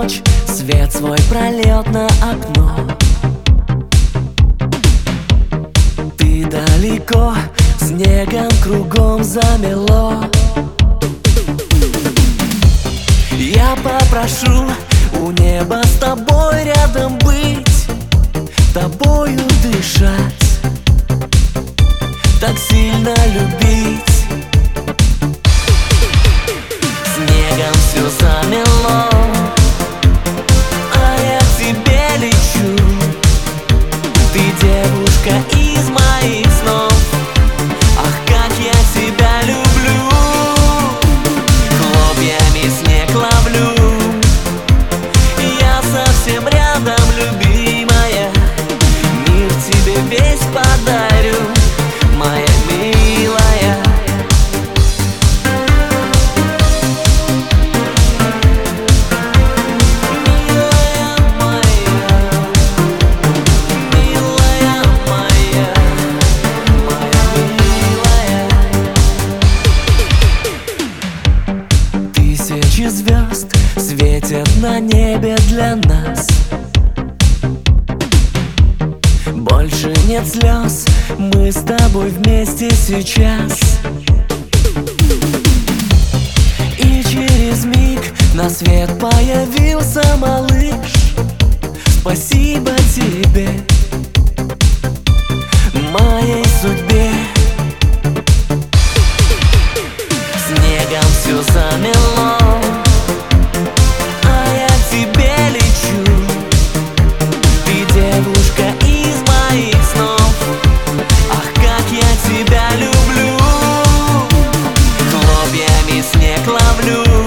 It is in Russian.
ночь свет свой прольет на окно. Ты далеко, снегом кругом замело. Я попрошу у неба с тобой рядом быть, тобою дышать, так сильно любить. Снегом все замело, а я к тебе лечу. Ты девушка из моих снов, ах, как я тебя люблю. Хлопьями снег ловлю, я совсем рядом, любимая. Мир тебе весь подарю, моя милая. Тысячи звезд светят на небе для нас. Больше нет слез, мы с тобой вместе сейчас. И через миг на свет появился малыш. Спасибо тебе, моей судьбе. Снегом все замело, а я к тебе лечу. Ты девушка из моих снов, ах, как я тебя люблю. Хлопьями снег ловлю,